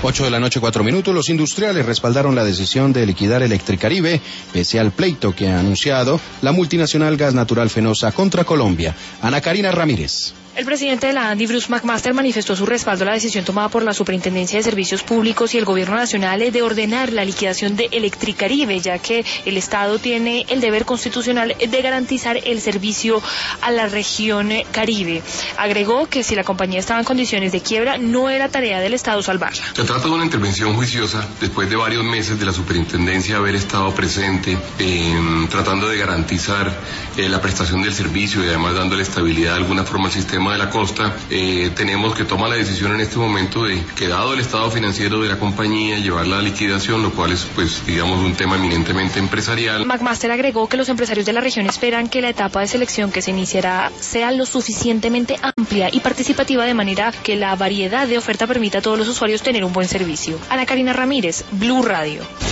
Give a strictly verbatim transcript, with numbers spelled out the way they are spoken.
Ocho de la noche, cuatro minutos. Los industriales respaldaron la decisión de liquidar Electricaribe, pese al pleito que ha anunciado la multinacional Gas Natural Fenosa contra Colombia. Ana Karina Ramírez. El presidente de la ANDI, Bruce McMaster, manifestó su respaldo a la decisión tomada por la Superintendencia de Servicios Públicos y el Gobierno Nacional de ordenar la liquidación de Electricaribe, ya que el Estado tiene el deber constitucional de garantizar el servicio a la región Caribe. Agregó que si la compañía estaba en condiciones de quiebra, no era tarea del Estado salvarla. Se trata de una intervención juiciosa después de varios meses de la Superintendencia haber estado presente, eh, tratando de garantizar eh, la prestación del servicio y además dándole estabilidad de alguna forma al sistema de la costa. Eh, tenemos que tomar la decisión en este momento de que, dado el estado financiero de la compañía, llevarla a liquidación, lo cual es, pues, digamos, un tema eminentemente empresarial. McMaster agregó que los empresarios de la región esperan que la etapa de selección que se iniciará sea lo suficientemente amplia y participativa de manera que la variedad de oferta permita a todos los usuarios tener un buen servicio. Ana Karina Ramírez, Blue Radio.